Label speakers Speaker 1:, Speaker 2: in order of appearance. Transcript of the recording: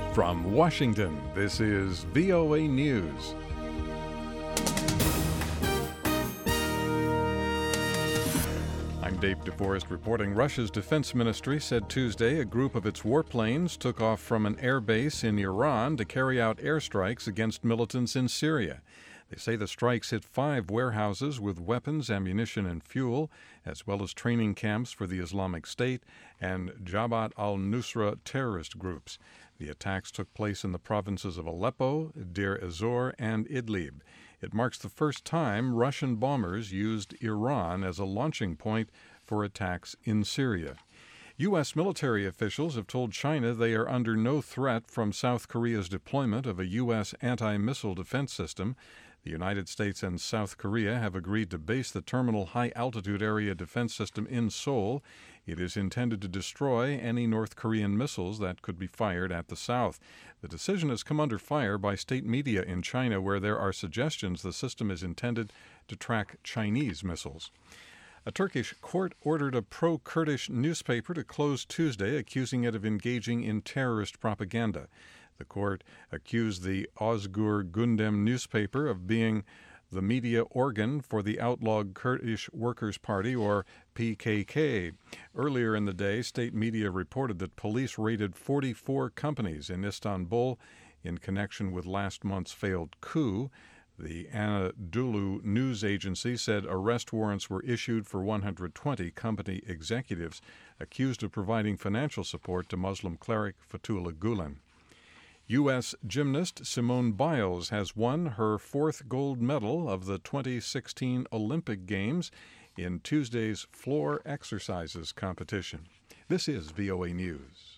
Speaker 1: From Washington, this is VOA News. I'm Dave DeForest reporting. Russia's defense ministry said Tuesday a group of its warplanes took off from an air base in Iran to carry out airstrikes against militants in Syria. They say the strikes hit 5 warehouses with weapons, ammunition, and fuel, as well as training camps for the Islamic State and Jabhat al-Nusra terrorist groups. The attacks took place in the provinces of Aleppo, Deir ez-Zor, and Idlib. It marks the first time Russian bombers used Iran as a launching point for attacks in Syria. U.S. military officials have told China they are under no threat from South Korea's deployment of a U.S. anti-missile defense system. The United States and South Korea have agreed to base the Terminal High-Altitude Area Defense System in Seoul. It is intended to destroy any North Korean missiles that could be fired at the South. The decision has come under fire by state media in China, where there are suggestions the system is intended to track Chinese missiles. A Turkish court ordered a pro-Kurdish newspaper to close Tuesday, accusing it of engaging in terrorist propaganda. The court accused the Özgür Gündem newspaper of being the media organ for the outlawed Kurdish Workers' Party, or PKK. Earlier in the day, state media reported that police raided 44 companies in Istanbul in connection with last month's failed coup. The Anadolu news agency said arrest warrants were issued for 120 company executives accused of providing financial support to Muslim cleric Fethullah Gulen. U.S. gymnast Simone Biles has won her 4th gold medal of the 2016 Olympic Games in Tuesday's floor exercises competition. This is VOA News.